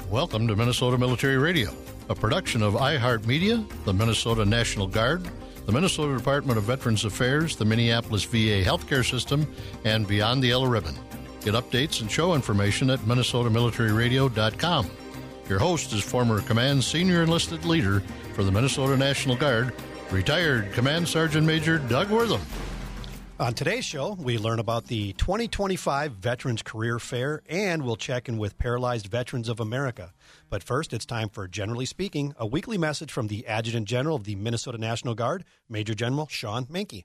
Welcome to Minnesota Military Radio, a production of iHeartMedia, the Minnesota National Guard, the Minnesota Department of Veterans Affairs, the Minneapolis VA Healthcare System, and Beyond the Yellow Ribbon. Get updates and show information at minnesotamilitaryradio.com. Your host is former Command Senior Enlisted Leader for the Minnesota National Guard, retired Command Sergeant Major Doug Wortham. On today's show, we learn about the 2025 Veterans Career Fair, and we'll check in with Paralyzed Veterans of America. But first, it's time for Generally Speaking, a weekly message from the Adjutant General of the Minnesota National Guard, Major General Sean Menke.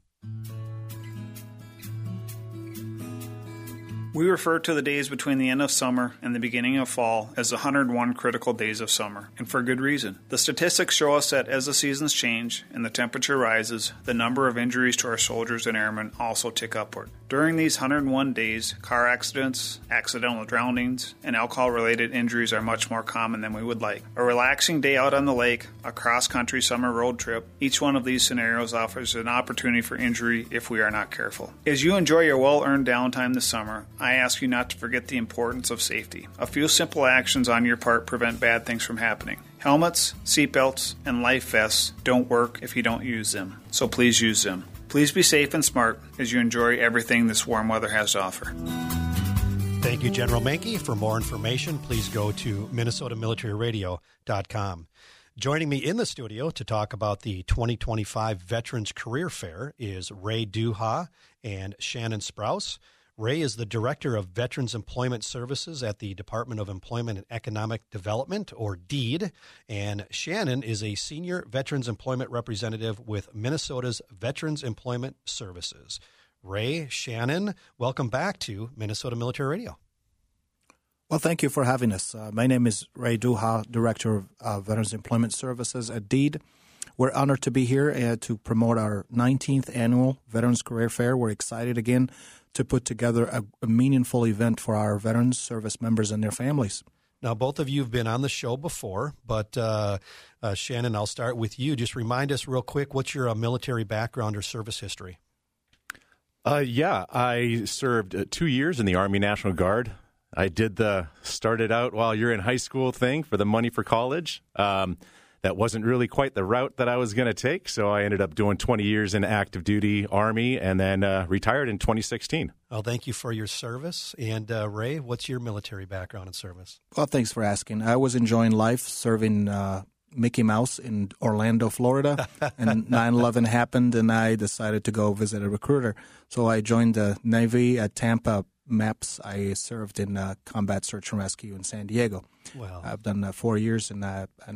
We refer to the days between the end of summer and the beginning of fall as the 101 critical days of summer, and for good reason. The statistics show us that as the seasons change and the temperature rises, the number of injuries to our soldiers and airmen also tick upward. During these 101 days, car accidents, accidental drownings, and alcohol-related injuries are much more common than we would like. A relaxing day out on the lake, a cross-country summer road trip, each one of these scenarios offers an opportunity for injury if we are not careful. As you enjoy your well-earned downtime this summer, I ask you not to forget the importance of safety. A few simple actions on your part prevent bad things from happening. Helmets, seatbelts, and life vests don't work if you don't use them, so please use them. Please be safe and smart as you enjoy everything this warm weather has to offer. Thank you, General Menke. For more information, please go to minnesotamilitaryradio.com. Joining me in the studio to talk about the 2025 Veterans Career Fair is Ray Duha and Shannon Sprouse. Ray is the Director of Veterans Employment Services at the Department of Employment and Economic Development, or DEED, and Shannon is a Senior Veterans Employment Representative with Minnesota's Veterans Employment Services. Ray, Shannon, welcome back to Minnesota Military Radio. Well, thank you for having us. My name is Ray Duha, Director of Veterans Employment Services at DEED. We're honored to be here to promote our 19th annual Veterans Career Fair. We're excited again to put together a meaningful event for our veterans, service members, and their families. Now, both of you have been on the show before, but Shannon, I'll start with you. Just remind us real quick, what's your military background or service history? I served 2 years in the Army National Guard. I did the started out while you're in high school thing for the money for college. That wasn't really quite the route that I was going to take, so I ended up doing 20 years in active duty Army and then retired in 2016. Well, thank you for your service. And Ray, what's your military background and service? Well, thanks for asking. I was enjoying life serving Mickey Mouse in Orlando, Florida, and 9/11 happened, and I decided to go visit a recruiter. So I joined the Navy at Tampa MAPS. I served in combat search and rescue in San Diego. Wow. I've done 4 years, and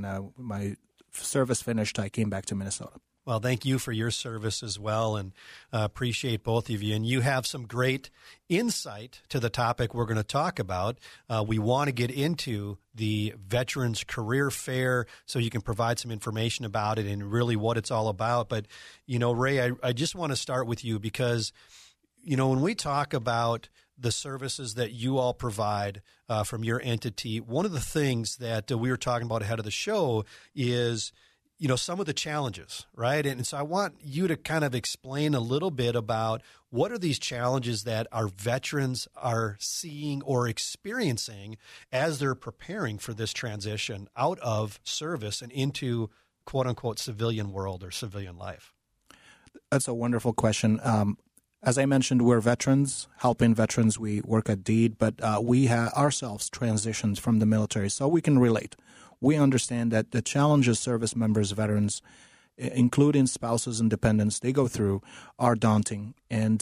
my service finished. I came back to Minnesota. Well, thank you for your service as well, and appreciate both of you. And you have some great insight to the topic we're going to talk about. We want to get into the Veterans Career Fair so you can provide some information about it and really what it's all about. But, Ray, I just want to start with you because, when we talk about the services that you all provide from your entity, one of the things that we were talking about ahead of the show is, some of the challenges, right? And so I want you to kind of explain a little bit about what are these challenges that our veterans are seeing or experiencing as they're preparing for this transition out of service and into, quote unquote, civilian world or civilian life. That's a wonderful question. As I mentioned, we're veterans, helping veterans. We work at DEED, but we have ourselves transitioned from the military, so we can relate. We understand that the challenges service members, veterans, including spouses and dependents, they go through are daunting. And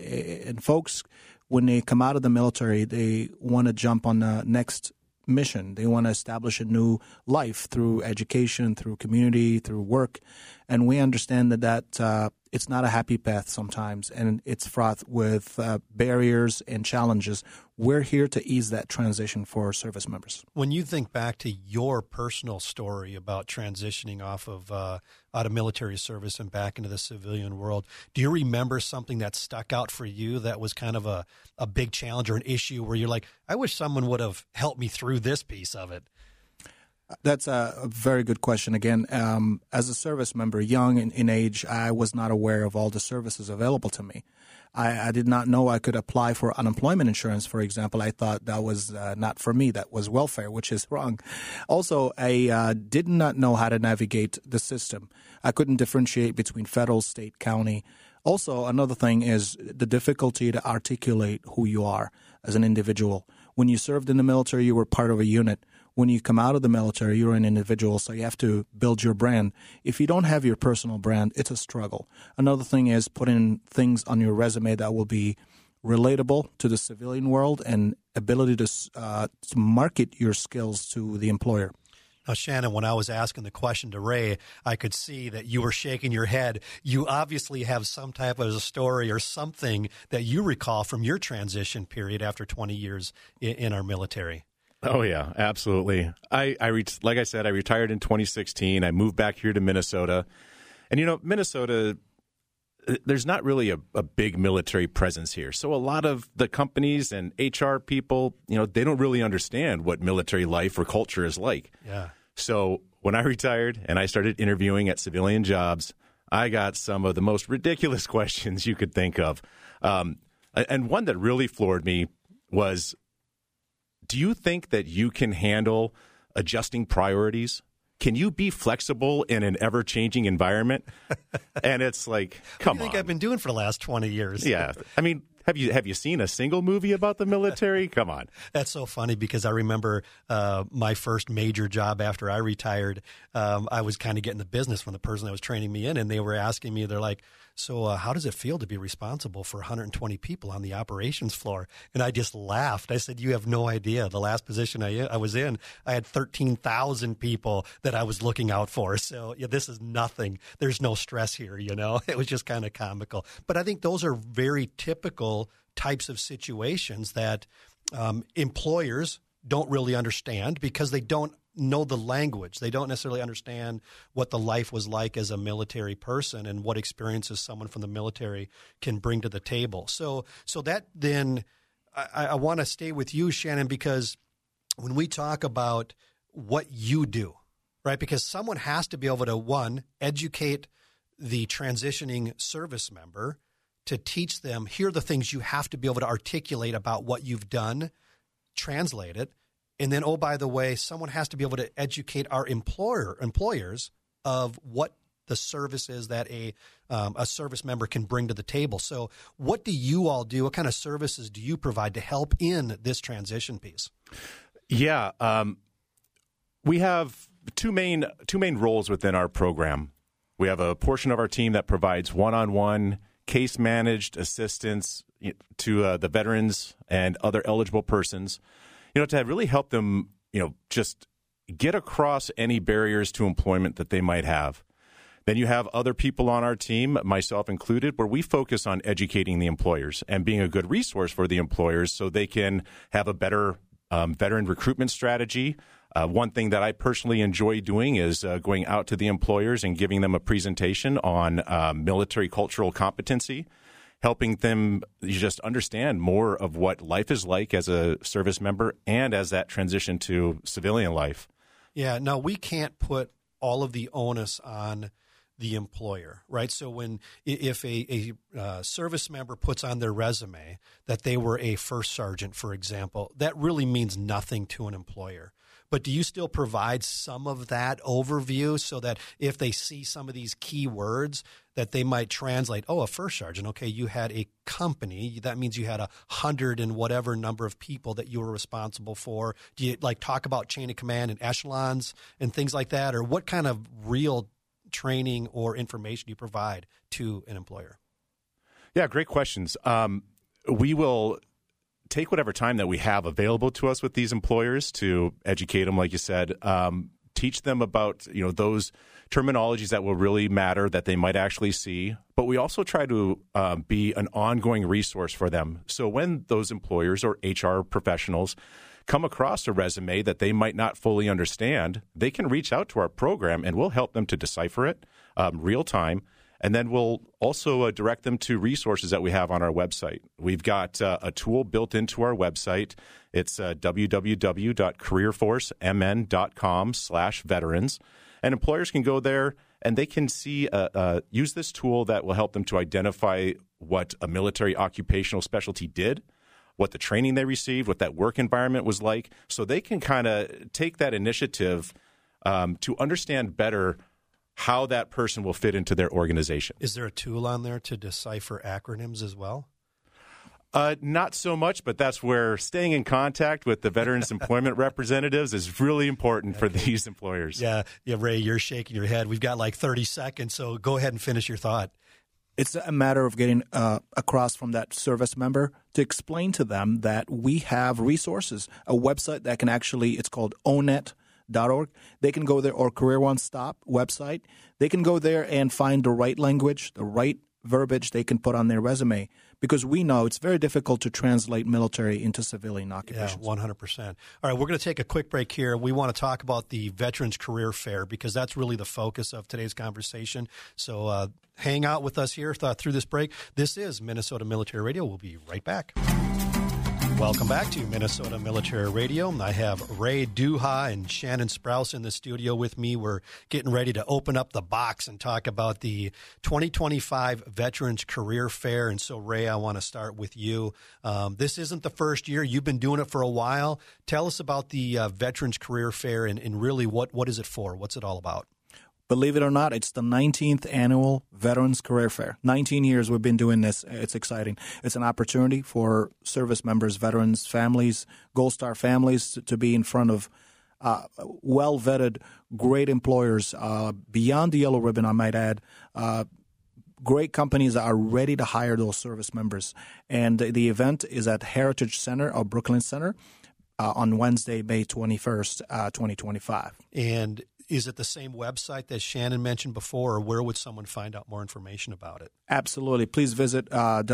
folks, when they come out of the military, they want to jump on the next mission. They want to establish a new life through education, through community, through work. And we understand that it's not a happy path sometimes, and it's fraught with barriers and challenges. We're here to ease that transition for service members. When you think back to your personal story about transitioning off of out of military service and back into the civilian world, do you remember something that stuck out for you that was kind of a big challenge or an issue where you're like, I wish someone would have helped me through this piece of it? That's a very good question. Again, as a service member, young in age, I was not aware of all the services available to me. I did not know I could apply for unemployment insurance, for example. I thought that was not for me. That was welfare, which is wrong. Also, I did not know how to navigate the system. I couldn't differentiate between federal, state, county. Also, another thing is the difficulty to articulate who you are as an individual. When you served in the military, you were part of a unit. When you come out of the military, you're an individual, so you have to build your brand. If you don't have your personal brand, it's a struggle. Another thing is putting things on your resume that will be relatable to the civilian world and ability to market your skills to the employer. Now, Shannon, when I was asking the question to Ray, I could see that you were shaking your head. You obviously have some type of a story or something that you recall from your transition period after 20 years in our military. Oh, yeah, absolutely. Like I said, I retired in 2016. I moved back here to Minnesota. And, Minnesota, there's not really a big military presence here. So a lot of the companies and HR people, they don't really understand what military life or culture is like. Yeah. So when I retired and I started interviewing at civilian jobs, I got some of the most ridiculous questions you could think of. And one that really floored me was, do you think that you can handle adjusting priorities? Can you be flexible in an ever-changing environment? And it's like, come on. What do you think I've been doing for the last 20 years? Yeah. I mean, have you seen a single movie about the military? Come on. That's so funny because I remember my first major job after I retired. I was kind of getting the business from the person that was training me in, and they were asking me, they're like, so how does it feel to be responsible for 120 people on the operations floor? And I just laughed. I said, you have no idea. The last position I was in, I had 13,000 people that I was looking out for. So this is nothing. There's no stress here, It was just kind of comical. But I think those are very typical types of situations that employers don't really understand because they don't know the language. They don't necessarily understand what the life was like as a military person and what experiences someone from the military can bring to the table. So that then I want to stay with you, Shannon, because when we talk about what you do, right, because someone has to be able to, one, educate the transitioning service member, to teach them, here are the things you have to be able to articulate about what you've done, translate it. And then, oh, by the way, someone has to be able to educate our employers of what the service is that a service member can bring to the table. So what do you all do? What kind of services do you provide to help in this transition piece? Yeah, we have two main roles within our program. We have a portion of our team that provides one-on-one case-managed assistance to the veterans and other eligible persons, to really help them, just get across any barriers to employment that they might have. Then you have other people on our team, myself included, where we focus on educating the employers and being a good resource for the employers so they can have a better veteran recruitment strategy. One thing that I personally enjoy doing is going out to the employers and giving them a presentation on military cultural competency, helping them just understand more of what life is like as a service member and as that transition to civilian life. Yeah, no, we can't put all of the onus on the employer, right? So if a service member puts on their resume that they were a first sergeant, for example, that really means nothing to an employer. But do you still provide some of that overview so that if they see some of these key words that they might translate, oh, a first sergeant, okay, you had a company. That means you had 100 and whatever number of people that you were responsible for. Do you talk about chain of command and echelons and things like that? Or what kind of real training or information you provide to an employer? Yeah, great questions. We will take whatever time that we have available to us with these employers to educate them, like you said, teach them about those terminologies that will really matter that they might actually see. But we also try to be an ongoing resource for them. So when those employers or HR professionals come across a resume that they might not fully understand, they can reach out to our program and we'll help them to decipher it real time And then we'll also direct them to resources that we have on our website. We've got a tool built into our website. It's www.careerforcemn.com/veterans. And employers can go there and they can see, use this tool that will help them to identify what a military occupational specialty did, what the training they received, what that work environment was like. So they can kind of take that initiative to understand better how that person will fit into their organization. Is there a tool on there to decipher acronyms as well? Not so much, but that's where staying in contact with the Veterans Employment Representatives is really important for these employers. Yeah, Ray, you're shaking your head. We've got like 30 seconds, so go ahead and finish your thought. It's a matter of getting across from that service member to explain to them that we have resources, a website that can actually, it's called onet.org. They can go there, or Career One Stop website. They can go there and find the right language, the right verbiage they can put on their resume, because we know it's very difficult to translate military into civilian occupations. Yeah, 100%. All right, we're going to take a quick break here. We want to talk about the Veterans Career Fair because that's really the focus of today's conversation. So hang out with us here through this break. This is Minnesota Military Radio. We'll be right back. Welcome back to Minnesota Military Radio. I have Ray Duha and Shannon Sprouse in the studio with me. We're getting ready to open up the box and talk about the 2025 Veterans Career Fair. And so, Ray, I want to start with you. This isn't the first year. You've been doing it for a while. Tell us about the Veterans Career Fair and really what is it for? What's it all about? Believe it or not, it's the 19th annual Veterans Career Fair. 19 years we've been doing this. It's exciting. It's an opportunity for service members, veterans, families, Gold Star families to be in front of well-vetted, great employers beyond the yellow ribbon, I might add. Great companies that are ready to hire those service members. And the event is at Heritage Center or Brooklyn Center on Wednesday, May 21st, 2025. And is it the same website that Shannon mentioned before, or where would someone find out more information about it? Absolutely. Please visit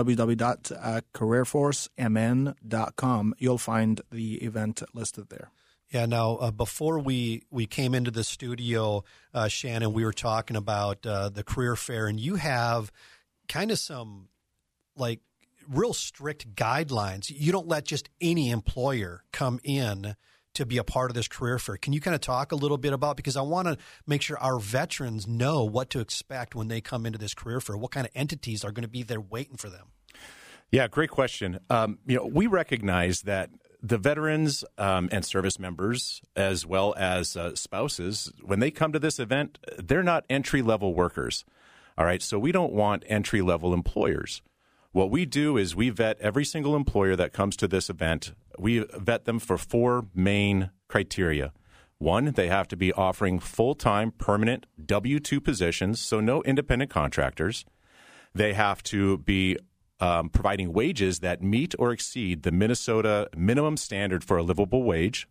www.careerforcemn.com. You'll find the event listed there. Yeah, now, before we came into the studio, Shannon, we were talking about the career fair, and you have kind of some, like, real strict guidelines. You don't let just any employer come in to be a part of this career fair. Can you kind of talk a little bit about, because I want to make sure our veterans know what to expect when they come into this career fair, what kind of entities are going to be there waiting for them? Yeah, great question. We recognize that the veterans and service members, as well as spouses, when they come to this event, they're not entry-level workers. All right, so we don't want entry-level employers. What we do is we vet every single employer that comes to this event. We vet them for 4 main criteria. 1, they have to be offering full-time, permanent W-2 positions, so no independent contractors. They have to be providing wages that meet or exceed the Minnesota minimum standard for a livable wage.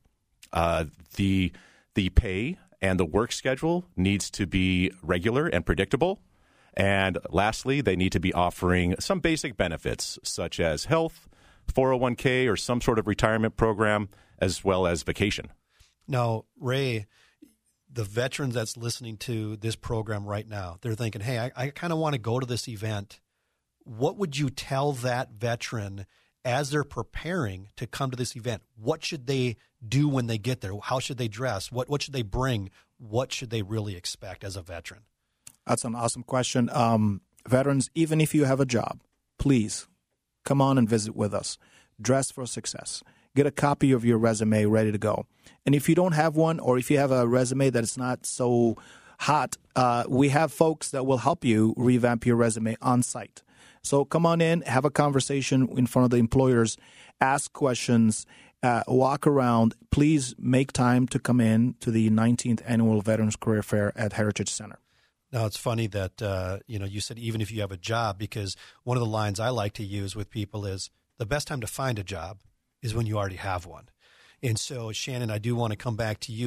The pay and the work schedule needs to be regular and predictable. And lastly, they need to be offering some basic benefits such as health, 401k, or some sort of retirement program, as well as vacation. Now, Ray, the veterans that's listening to this program right now, they're thinking, hey, I kind of want to go to this event. What would you tell that veteran as they're preparing to come to this event? What should they do when they get there? How should they dress? What should they bring? What should they really expect as a veteran? That's an awesome question. Veterans, even if you have a job, please come on and visit with us. Dress for success. Get a copy of your resume ready to go. And if you don't have one, or if you have a resume that is not so hot, we have folks that will help you revamp your resume on site. So come on in, have a conversation in front of the employers, ask questions, walk around. Please make time to come in to the 19th Annual Veterans Career Fair at Heritage Center. Now, it's funny that, you said even if you have a job, because one of the lines I like to use with people is the best time to find a job is when you already have one. And so, Shannon, I do want to come back to you.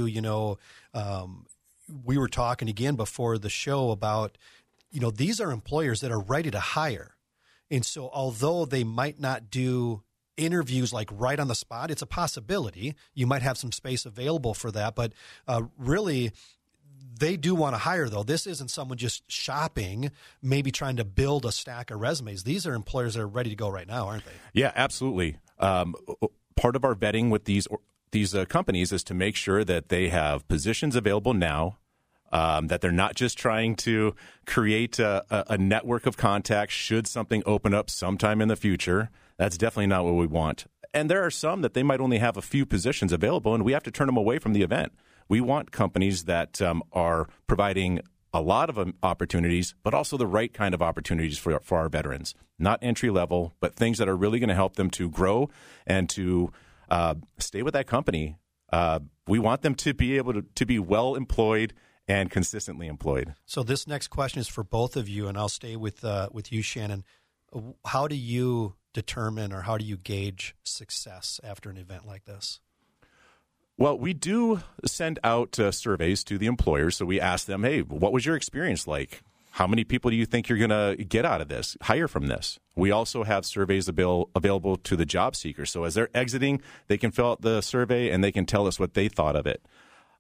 We were talking again before the show about, these are employers that are ready to hire. And so although they might not do interviews like right on the spot, it's a possibility. You might have some space available for that. But really, they do want to hire, though. This isn't someone just shopping, maybe trying to build a stack of resumes. These are employers that are ready to go right now, aren't they? Yeah, absolutely. Part of our vetting with these companies is to make sure that they have positions available now, that they're not just trying to create a network of contacts should something open up sometime in the future. That's definitely not what we want. And there are some that they might only have a few positions available, and we have to turn them away from the event. We want companies that are providing a lot of opportunities, but also the right kind of opportunities for our veterans. Not entry level, but things that are really going to help them to grow and to stay with that company. We want them to be able to be well employed and consistently employed. So this next question is for both of you, and I'll stay with you, Shannon. How do you determine or how do you gauge success after an event like this? Well, we do send out surveys to the employers. So we ask them, hey, what was your experience like? How many people do you think you're going to get out of this, hire from this? We also have surveys available to the job seekers. So as they're exiting, they can fill out the survey and they can tell us what they thought of it.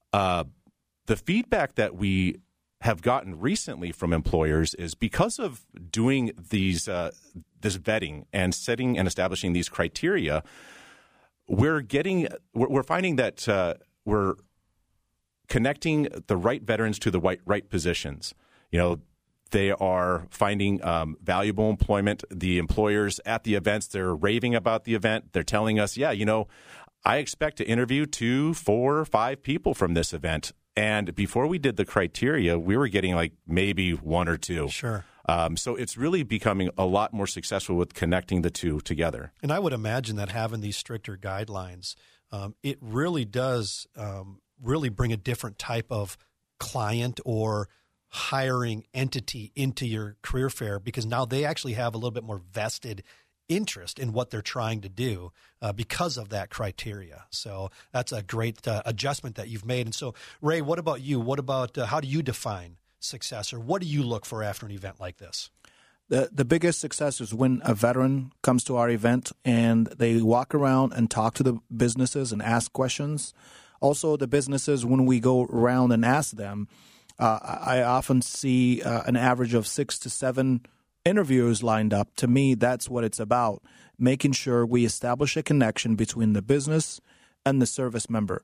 The feedback that we have gotten recently from employers is because of doing this vetting and setting and establishing these criteria, we're finding that we're connecting the right veterans to the right positions. You know, they are finding valuable employment. The employers at the events, they're raving about the event. They're telling us, yeah, you know, I expect to interview 2, 4, 5 people from this event. And before we did the criteria, we were getting like maybe 1 or 2. Sure. So it's really becoming a lot more successful with connecting the two together. And I would imagine that having these stricter guidelines, it really does really bring a different type of client or hiring entity into your career fair, because now they actually have a little bit more vested interest in what they're trying to do because of that criteria. So that's a great adjustment that you've made. And so, Ray, what about you? What about how do you define success, or what do you look for after an event like this? The biggest success is when a veteran comes to our event and they walk around and talk to the businesses and ask questions. Also, the businesses, when we go around and ask them, I often see an average of 6 to 7 interviewers lined up. To me, that's what it's about, making sure we establish a connection between the business and the service member.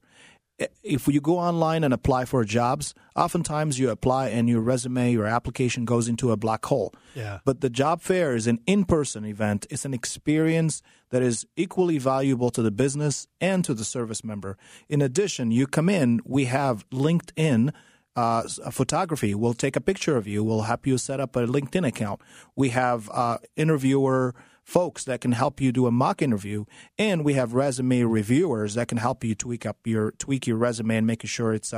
If you go online and apply for jobs, oftentimes you apply and your resume, your application goes into a black hole. Yeah. But the job fair is an in-person event. It's an experience that is equally valuable to the business and to the service member. In addition, you come in, we have LinkedIn photography. We'll take a picture of you. We'll help you set up a LinkedIn account. We have interviewer folks that can help you do a mock interview, and we have resume reviewers that can help you tweak your resume and making sure it's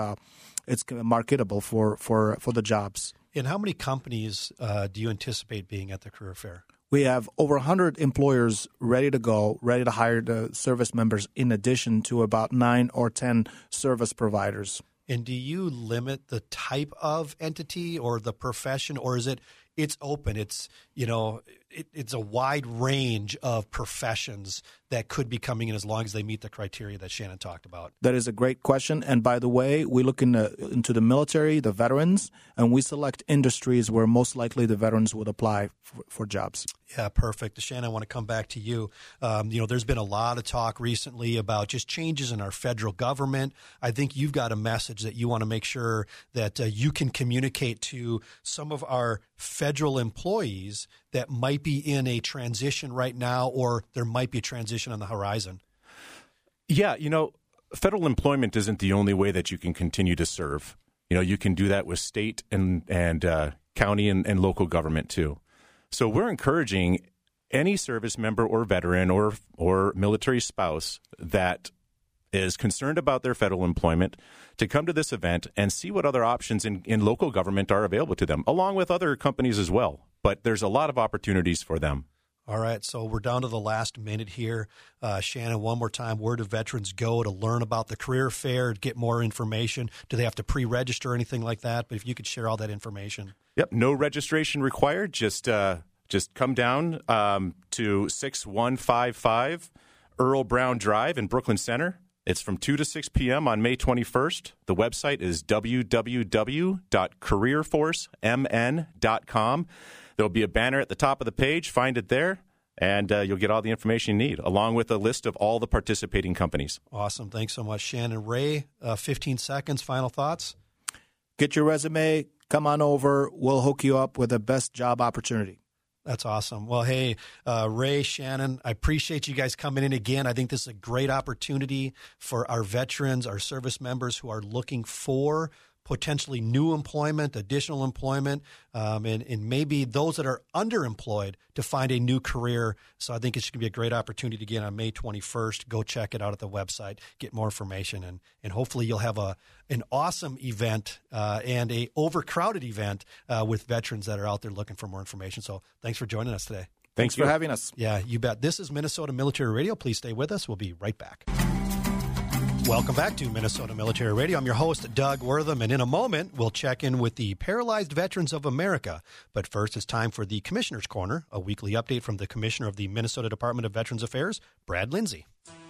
marketable for the jobs. And how many companies do you anticipate being at the career fair? We have over 100 employers ready to go, ready to hire the service members, in addition to about 9 or 10 service providers. And do you limit the type of entity or the profession, or is it's open? It's, you know, it's a wide range of professions that could be coming in as long as they meet the criteria that Shannon talked about. That is a great question. And by the way, we look into the military, the veterans, and we select industries where most likely the veterans would apply for jobs. Yeah, perfect. Shannon, I want to come back to you. There's been a lot of talk recently about just changes in our federal government. I think you've got a message that you want to make sure that you can communicate to some of our federal employees that might be in a transition right now, or there might be a transition on the horizon. Yeah, federal employment isn't the only way that you can continue to serve. You can do that with state and county and local government too. So we're encouraging any service member or veteran or military spouse that is concerned about their federal employment to come to this event and see what other options in local government are available to them, along with other companies as well. But there's a lot of opportunities for them. All right, so we're down to the last minute here. Shannon, one more time, where do veterans go to learn about the career fair, get more information? Do they have to pre-register or anything like that? But if you could share all that information. Yep, no registration required. Just come down to 6155 Earl Brown Drive in Brooklyn Center. It's from 2 to 6 p.m. on May 21st. The website is www.careerforcemn.com. There'll be a banner at the top of the page. Find it there, and you'll get all the information you need, along with a list of all the participating companies. Awesome. Thanks so much, Shannon. Ray, 15 seconds, final thoughts? Get your resume. Come on over. We'll hook you up with the best job opportunity. That's awesome. Well, hey, Ray, Shannon, I appreciate you guys coming in again. I think this is a great opportunity for our veterans, our service members who are looking for potentially new employment, additional employment, and maybe those that are underemployed to find a new career. So I think it's going to be a great opportunity again on May 21st. Go check it out at the website, get more information, and hopefully you'll have an awesome event and a overcrowded event with veterans that are out there looking for more information. So thanks for joining us today. Thanks for having us. Yeah, you bet. This is Minnesota Military Radio. Please stay with us. We'll be right back. Welcome back to Minnesota Military Radio. I'm your host, Doug Wortham, and in a moment, we'll check in with the Paralyzed Veterans of America. But first, it's time for the Commissioner's Corner, a weekly update from the Commissioner of the Minnesota Department of Veterans Affairs, Brad Lindsay.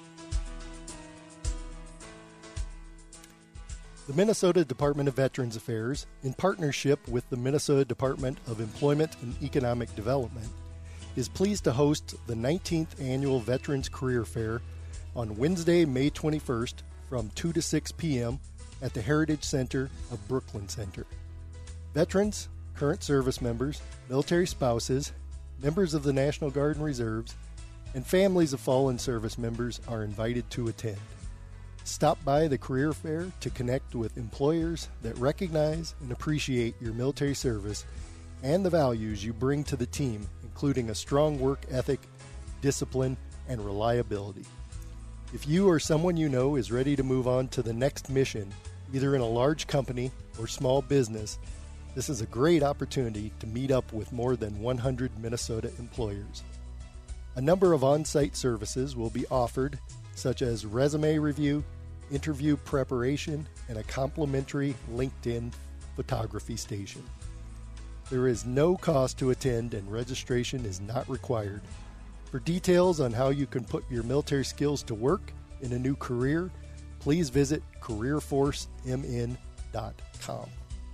The Minnesota Department of Veterans Affairs, in partnership with the Minnesota Department of Employment and Economic Development, is pleased to host the 19th Annual Veterans Career Fair on Wednesday, May 21st from 2 to 6 p.m. at the Heritage Center of Brooklyn Center. Veterans, current service members, military spouses, members of the National Guard and Reserves, and families of fallen service members are invited to attend. Stop by the career fair to connect with employers that recognize and appreciate your military service and the values you bring to the team, including a strong work ethic, discipline, and reliability. If you or someone you know is ready to move on to the next mission, either in a large company or small business, this is a great opportunity to meet up with more than 100 Minnesota employers. A number of on-site services will be offered, such as resume review, interview preparation, and a complimentary LinkedIn photography station. There is no cost to attend and registration is not required. For details on how you can put your military skills to work in a new career, please visit careerforcemn.com.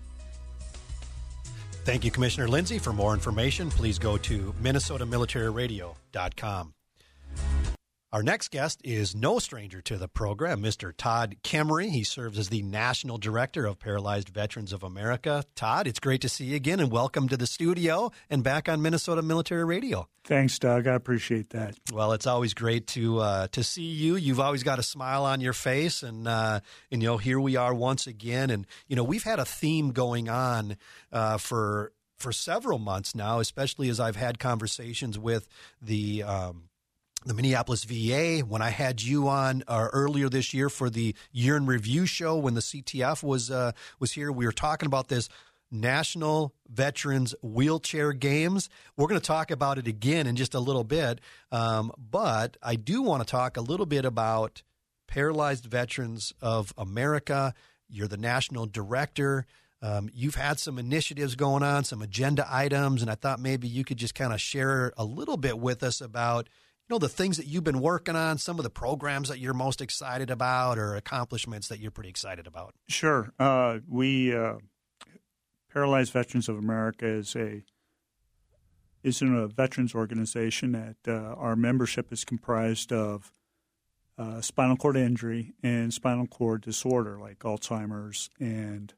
Thank you, Commissioner Lindsay. For more information, please go to minnesotamilitaryradio.com. Our next guest is no stranger to the program, Mr. Todd Kemery. He serves as the National Director of Paralyzed Veterans of America. Todd, it's great to see you again, and welcome to the studio and back on Minnesota Military Radio. Thanks, Doug. I appreciate that. Well, it's always great to see you. You've always got a smile on your face, and here we are once again. And we've had a theme going on for several months now, especially as I've had conversations with the Minneapolis VA, when I had you on earlier this year for the Year in Review show when the CTF was here. We were talking about this National Veterans Wheelchair Games. We're going to talk about it again in just a little bit, but I do want to talk a little bit about Paralyzed Veterans of America. You're the National Director. You've had some initiatives going on, some agenda items, and I thought maybe you could just kind of share a little bit with us about the things that you've been working on, some of the programs that you're most excited about or accomplishments that you're pretty excited about. Sure. We Paralyzed Veterans of America is a veterans organization that our membership is comprised of spinal cord injury and spinal cord disorder like Alzheimer's and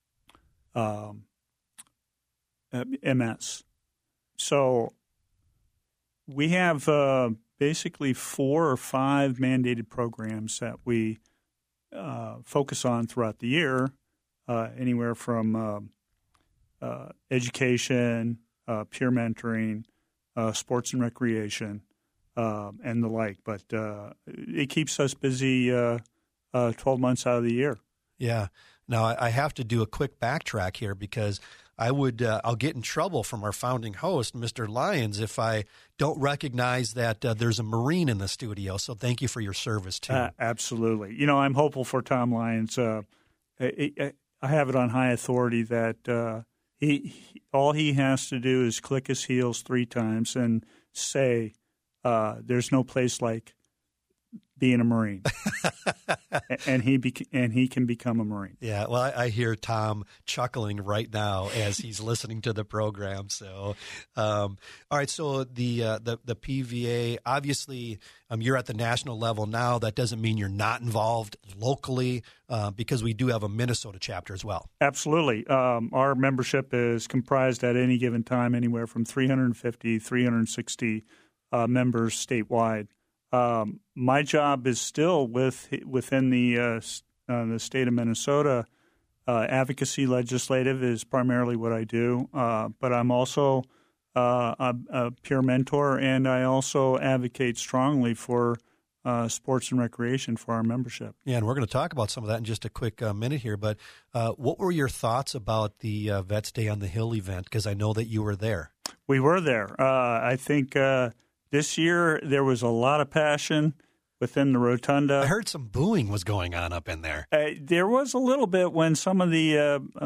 MS. So we have basically 4 or 5 mandated programs that we focus on throughout the year, anywhere from education, peer mentoring, sports and recreation, and the like. But it keeps us busy 12 months out of the year. Yeah. Now, I have to do a quick backtrack here because I'll get in trouble from our founding host, Mr. Lyons, if I don't recognize that there's a Marine in the studio. So thank you for your service, too. Absolutely. I'm hopeful for Tom Lyons. I have it on high authority that all he has to do is click his heels 3 times and say, there's no place like being a Marine, and he can become a Marine. Yeah, well, I hear Tom chuckling right now as he's listening to the program. So, all right. So the PVA, obviously, you're at the national level now. That doesn't mean you're not involved locally, because we do have a Minnesota chapter as well. Absolutely. Our membership is comprised at any given time anywhere from 350, 360 members statewide. My job is still within the state of Minnesota. Advocacy legislative is primarily what I do, but I'm also a peer mentor, and I also advocate strongly for sports and recreation for our membership. Yeah, and we're going to talk about some of that in just a quick minute here. But what were your thoughts about the Vets Day on the Hill event? Because I know that you were there. We were there. I think this year there was a lot of passion within the rotunda. I heard some booing was going on up in there. There was a little bit when some of the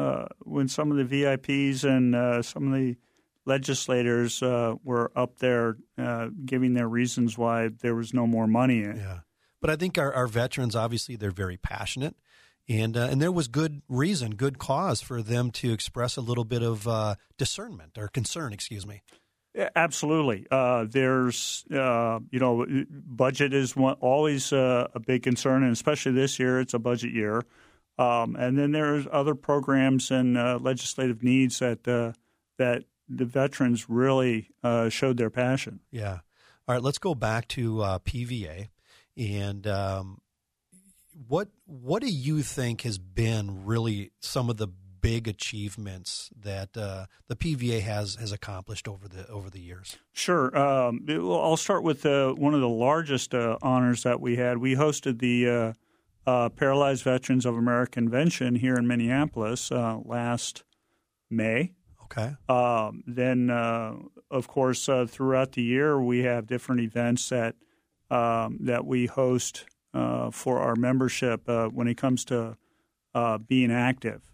VIPs and some of the legislators were up there giving their reasons why there was no more money. Yeah, but I think our veterans, obviously, they're very passionate, and there was good reason, good cause for them to express a little bit of discernment or concern. Excuse me. Yeah, absolutely. There's, budget is always a big concern, and especially this year, it's a budget year. And then there's other programs and legislative needs that the veterans really showed their passion. Yeah. All right, let's go back to PVA. And what do you think has been really some of the big achievements that the PVA has accomplished over the years? Sure. I'll start with one of the largest honors that we had. We hosted the Paralyzed Veterans of America Convention here in Minneapolis last May. Okay. Then, of course, throughout the year, we have different events that we host for our membership when it comes to being active.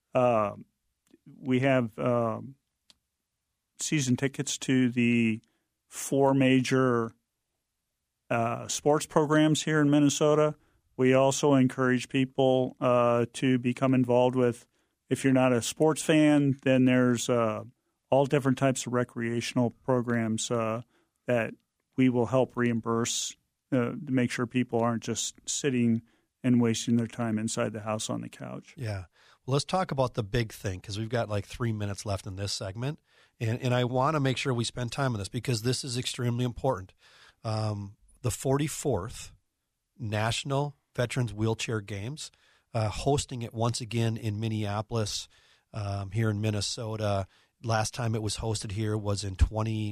We have season tickets to the 4 major sports programs here in Minnesota. We also encourage people to become involved with, if you're not a sports fan, then there's all different types of recreational programs that we will help reimburse to make sure people aren't just sitting and wasting their time inside the house on the couch. Yeah. Well, let's talk about the big thing, because we've got like 3 minutes left in this segment. And I want to make sure we spend time on this because this is extremely important. The 44th National Veterans Wheelchair Games, hosting it once again in Minneapolis, here in Minnesota. Last time it was hosted here was in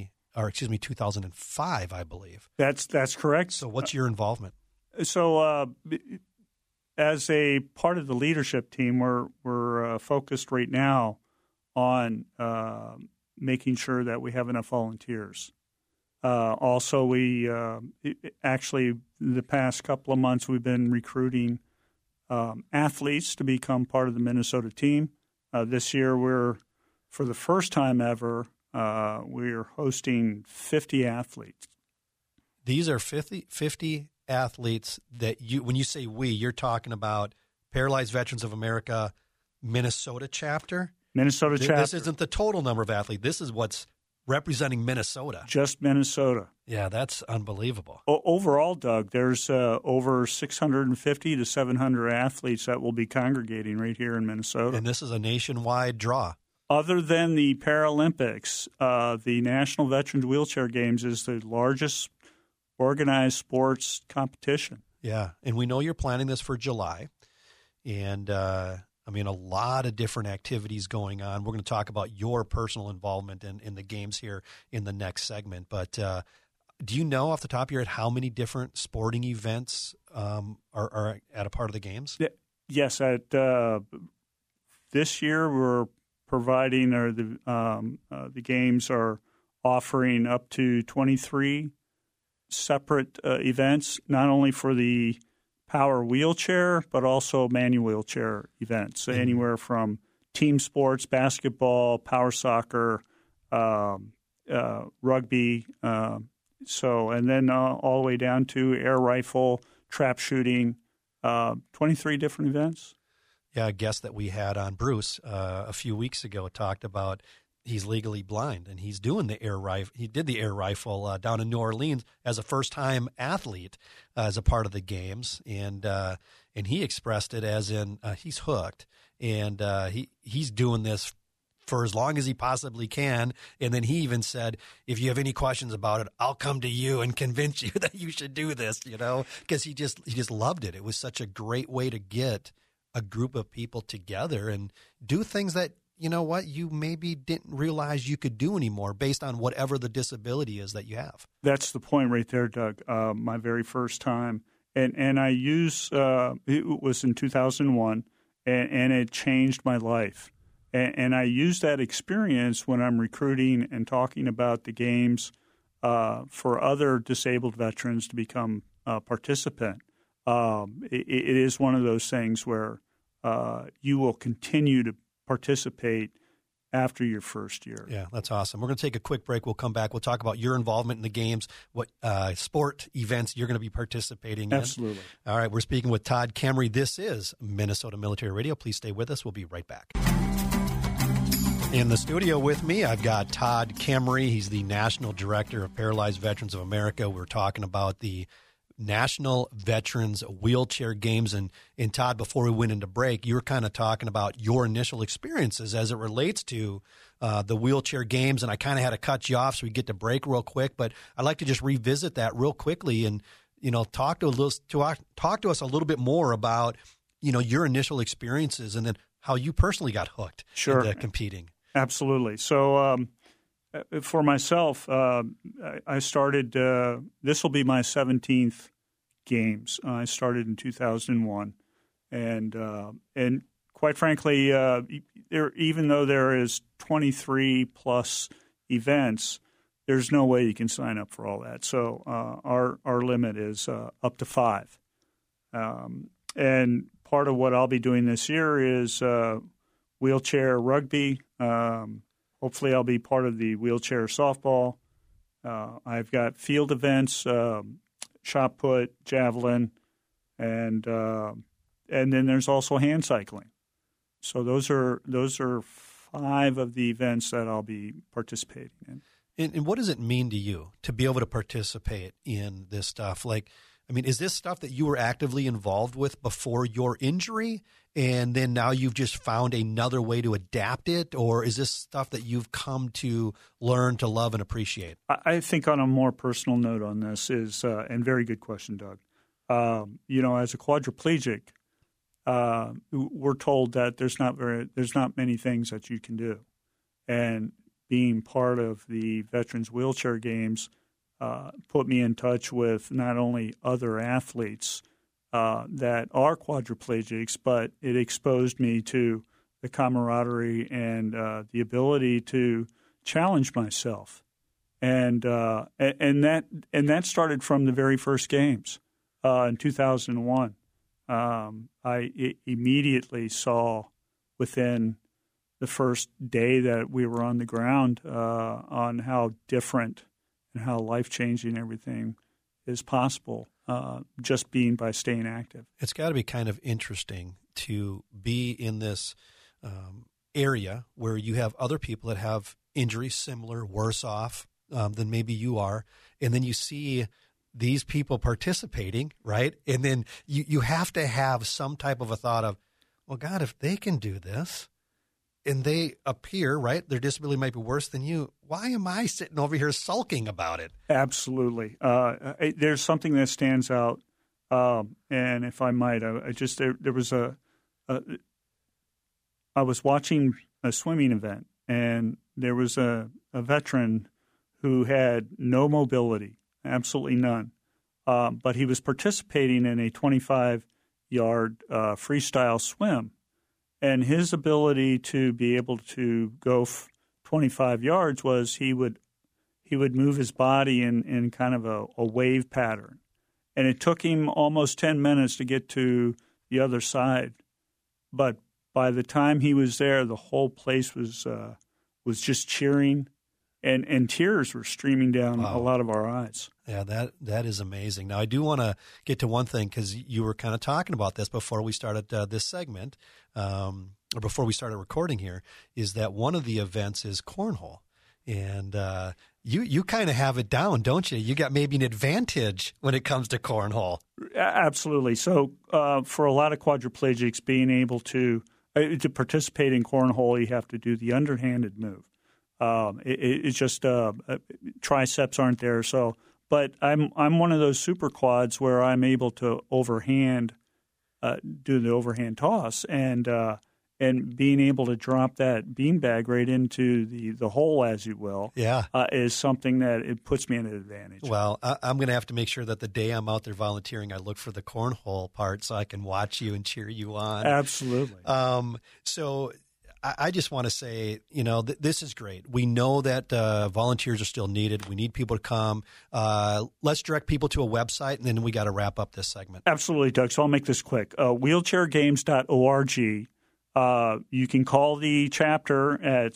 2005, I believe. That's correct. So what's your involvement? So as a part of the leadership team, we're focused right now on making sure that we have enough volunteers. Also, we actually the past couple of months we've been recruiting athletes to become part of the Minnesota team. This year, for the first time ever, we're hosting 50 athletes. These are 50 athletes that when you say we, you're talking about Paralyzed Veterans of America Minnesota chapter? Minnesota chapter. This isn't the total number of athletes. This is what's representing Minnesota. Just Minnesota. Yeah, that's unbelievable. Overall, Doug, there's over 650 to 700 athletes that will be congregating right here in Minnesota. And this is a nationwide draw. Other than the Paralympics, the National Veterans Wheelchair Games is the largest organized sports competition. Yeah, and we know you're planning this for July. And, a lot of different activities going on. We're going to talk about your personal involvement in the games here in the next segment. But do you know off the top of your head how many different sporting events are at a part of the games? Yes. This year we're providing, or the games are offering up to 23 separate events, not only for the power wheelchair, but also manual wheelchair events, anywhere from team sports, basketball, power soccer, rugby, and then all the way down to air rifle, trap shooting, 23 different events. Yeah, a guest that we had on, Bruce, a few weeks ago talked about he's legally blind and he's doing the air rifle. He did the air rifle down in New Orleans as a first-time athlete as a part of the games, and he expressed it as in he's hooked, and he's doing this for as long as he possibly can. And then he even said, if you have any questions about it, I'll come to you and convince you that you should do this, because he just loved it. It was such a great way to get a group of people together and do things that, you maybe didn't realize you could do anymore based on whatever the disability is that you have. That's the point right there, Doug. My very first time. And I use, it was in 2001, and it changed my life. And I use that experience when I'm recruiting and talking about the games for other disabled veterans to become a participant. It is one of those things where you will continue to participate after your first year. Yeah, that's awesome. We're going to take a quick break. We'll come back. We'll talk about your involvement in the games, what sport events you're going to be participating in. Absolutely. All right, we're speaking with Todd Kemry. This is Minnesota Military Radio. Please stay with us. We'll be right back. In the studio with me, I've got Todd Kemry. He's the National Director of Paralyzed Veterans of America. We're talking about the National Veterans Wheelchair Games. And Todd, before we went into break, you were kind of talking about your initial experiences as it relates to the wheelchair games. And I kind of had to cut you off so we get to break real quick. But I'd like to just revisit that real quickly and, talk to us a little bit more about, your initial experiences and then how you personally got hooked into competing. Absolutely. So for myself, I started this will be my 17th games. I started in 2001. And quite frankly, even though there is 23-plus events, there's no way you can sign up for all that. So our limit is up to 5. And part of what I'll be doing this year is wheelchair rugby. Hopefully I'll be part of the wheelchair softball. I've got field events, shot put, javelin, and then there's also hand cycling. So those are 5 of the events that I'll be participating in. And what does it mean to you to be able to participate in this stuff? Is this stuff that you were actively involved with before your injury, and then now you've just found another way to adapt it, or is this stuff that you've come to learn to love and appreciate? I think on a more personal note on this is, and very good question, Doug. As a quadriplegic, we're told that there's not many things that you can do, and being part of the Veterans Wheelchair Games put me in touch with not only other athletes that are quadriplegics, but it exposed me to the camaraderie and the ability to challenge myself, and that started from the very first games in 2001. I immediately saw within the first day that we were on the ground on how different and how life-changing everything is possible just by staying active. It's got to be kind of interesting to be in this area where you have other people that have injuries similar, worse off than maybe you are, and then you see these people participating, right? And then you have to have some type of a thought of, well, God, if they can do this, and they appear, right, their disability might be worse than you, why am I sitting over here sulking about it? Absolutely. There's something that stands out, and if I might, I was watching a swimming event, and there was a veteran who had no mobility, absolutely none, but he was participating in a 25-yard freestyle swim. And his ability to be able to go 25 yards was he would move his body in kind of a wave pattern. And it took him almost 10 minutes to get to the other side. But by the time he was there, the whole place was just cheering. and tears were streaming down a lot of our eyes. Yeah, that is amazing. Now, I do want to get to one thing because you were kind of talking about this before we started this segment, or before we started recording here, is that one of the events is cornhole. And you kind of have it down, don't you? You got maybe an advantage when it comes to cornhole. Absolutely. So for a lot of quadriplegics, being able to participate in cornhole, you have to do the underhanded move. It's just triceps aren't there. So, but I'm one of those super quads where I'm able to do the overhand toss and being able to drop that beanbag right into the hole, as you will, is something that it puts me at an advantage. Well, I'm going to have to make sure that the day I'm out there volunteering, I look for the cornhole part so I can watch you and cheer you on. Absolutely. So I just want to say, this is great. We know that volunteers are still needed. We need people to come. Let's direct people to a website, and then we got to wrap up this segment. Absolutely, Doug. So I'll make this quick. Wheelchairgames.org. You can call the chapter at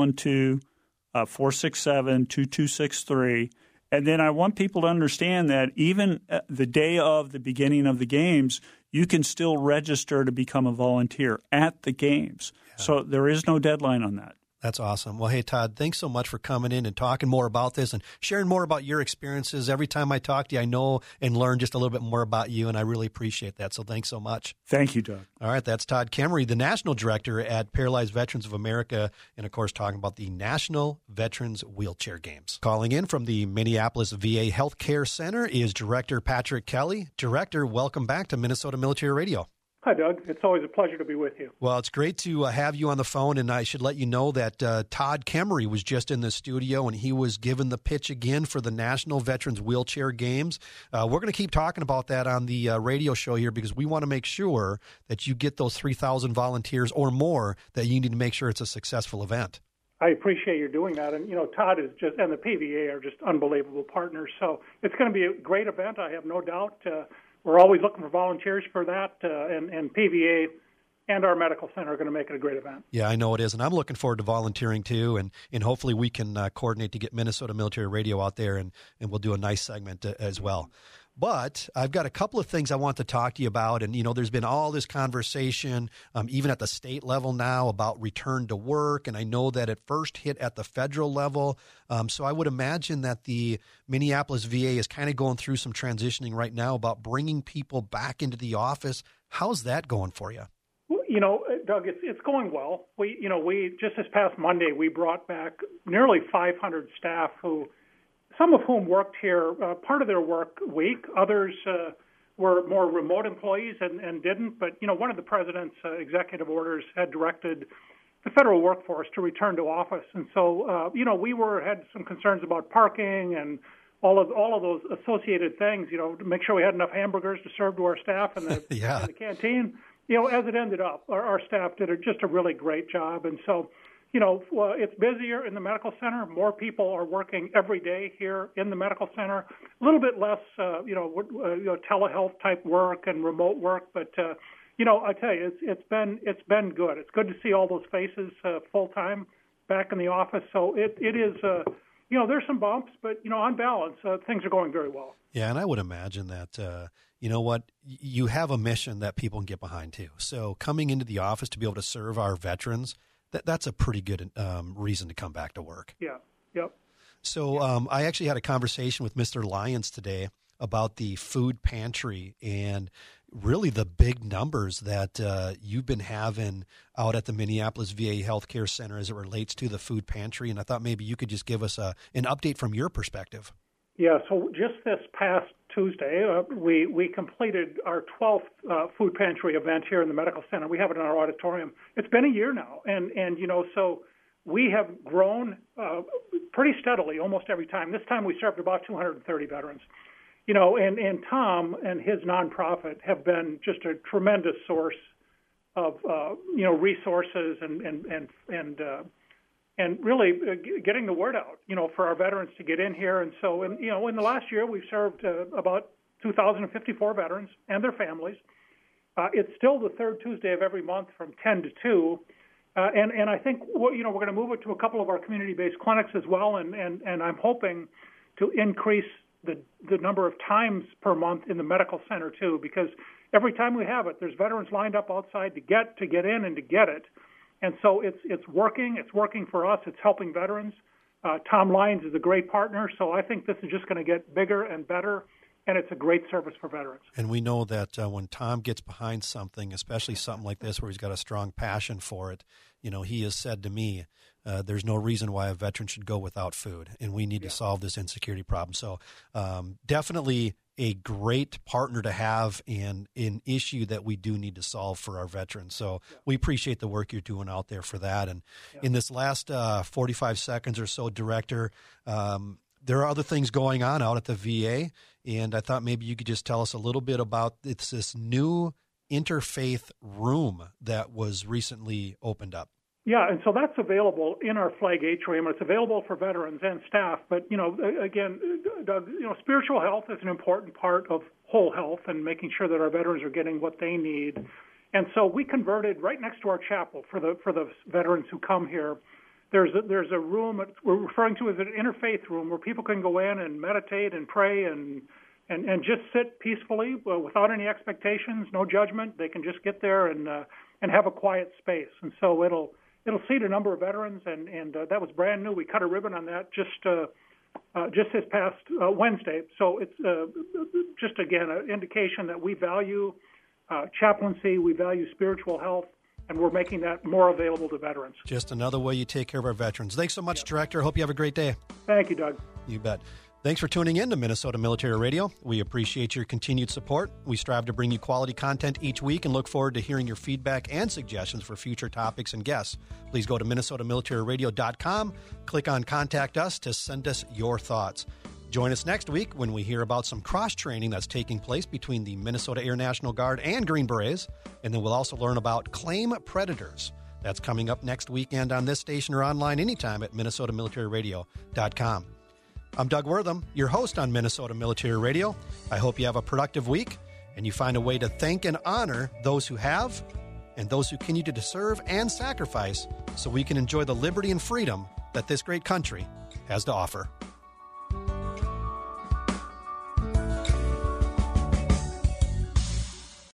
612-467-2263. And then I want people to understand that even the day of the beginning of the games, you can still register to become a volunteer at the games. Yeah. So there is no deadline on that. That's awesome. Well, hey, Todd, thanks so much for coming in and talking more about this and sharing more about your experiences. Every time I talk to you, I know and learn just a little bit more about you, and I really appreciate that. So thanks so much. Thank you, Doug. All right, that's Todd Kemery, the National Director at Paralyzed Veterans of America, and, of course, talking about the National Veterans Wheelchair Games. Calling in from the Minneapolis VA Healthcare Center is Director Patrick Kelly. Director, welcome back to Minnesota Military Radio. Hi, Doug. It's always a pleasure to be with you. Well, it's great to have you on the phone, and I should let you know that Todd Kemery was just in the studio, and he was given the pitch again for the National Veterans Wheelchair Games. We're going to keep talking about that on the radio show here because we want to make sure that you get those 3,000 volunteers or more, that you need to make sure it's a successful event. I appreciate you doing that. And, Todd and the PVA are just unbelievable partners. So it's going to be a great event, I have no doubt. We're always looking for volunteers for that, and PVA and our medical center are going to make it a great event. Yeah, I know it is, and I'm looking forward to volunteering too, and hopefully we can coordinate to get Minnesota Military Radio out there, and we'll do a nice segment as well. But I've got a couple of things I want to talk to you about, and, there's been all this conversation, even at the state level now, about return to work, and I know that it first hit at the federal level, so I would imagine that the Minneapolis VA is kind of going through some transitioning right now about bringing people back into the office. How's that going for you? Well, Doug, it's going well. We just this past Monday, we brought back nearly 500 staff some of whom worked here part of their work week. Others were more remote employees and didn't. But, one of the president's executive orders had directed the federal workforce to return to office. And so, we had some concerns about parking and all of those associated things, to make sure we had enough hamburgers to serve to our staff in the, in the canteen. As it ended up, our staff did just a really great job. And so, it's busier in the medical center. More people are working every day here in the medical center. A little bit less, telehealth type work and remote work. But, I tell you, it's been good. It's good to see all those faces full time back in the office. So it is, there's some bumps, but, on balance, things are going very well. Yeah, and I would imagine that, you have a mission that people can get behind too. So coming into the office to be able to serve our veterans, that's a pretty good reason to come back to work. Yeah, yep. So I actually had a conversation with Mr. Lyons today about the food pantry and really the big numbers that you've been having out at the Minneapolis VA Healthcare Center as it relates to the food pantry. And I thought maybe you could just give us an update from your perspective. Yeah, so just this past Tuesday, we completed our 12th food pantry event here in the medical center. We have it in our auditorium. It's been a year now, and so we have grown pretty steadily almost every time. This time we served about 230 veterans. And Tom and his nonprofit have been just a tremendous source of resources and really getting the word out, for our veterans to get in here. And so, in the last year, we've served about 2,054 veterans and their families. It's still the third Tuesday of every month from 10 to 2. And I think we're going to move it to a couple of our community-based clinics as well, and I'm hoping to increase the number of times per month in the medical center too, because every time we have it, there's veterans lined up outside to get in and to get it, and so it's working. It's working for us. It's helping veterans. Tom Lyons is a great partner, so I think this is just going to get bigger and better. And it's a great service for veterans. And we know that when Tom gets behind something, especially something like this where he's got a strong passion for it, he has said to me, there's no reason why a veteran should go without food, and we need to solve this insecurity problem. So definitely a great partner to have and an issue that we do need to solve for our veterans. So we appreciate the work you're doing out there for that. And in this last 45 seconds or so, Director, there are other things going on out at the VA, and I thought maybe you could just tell us a little bit about this new interfaith room that was recently opened up. Yeah, and so that's available in our Flag Atrium. It's available for veterans and staff. But, again, Doug, spiritual health is an important part of whole health and making sure that our veterans are getting what they need. And so we converted right next to our chapel for the veterans who come here. There's a room we're referring to as an interfaith room where people can go in and meditate and pray and just sit peacefully without any expectations, no judgment. They can just get there and have a quiet space. And so it'll seat a number of veterans, and that was brand new. We cut a ribbon on that just this past Wednesday. So it's just again an indication that we value chaplaincy, we value spiritual health. And we're making that more available to veterans. Just another way you take care of our veterans. Thanks so much, Director. Hope you have a great day. Thank you, Doug. You bet. Thanks for tuning in to Minnesota Military Radio. We appreciate your continued support. We strive to bring you quality content each week and look forward to hearing your feedback and suggestions for future topics and guests. Please go to minnesotamilitaryradio.com, click on Contact Us to send us your thoughts. Join us next week when we hear about some cross-training that's taking place between the Minnesota Air National Guard and Green Berets, and then we'll also learn about Claim Predators. That's coming up next weekend on this station or online anytime at minnesotamilitaryradio.com. I'm Doug Wortham, your host on Minnesota Military Radio. I hope you have a productive week and you find a way to thank and honor those who have and those who continue to serve and sacrifice so we can enjoy the liberty and freedom that this great country has to offer.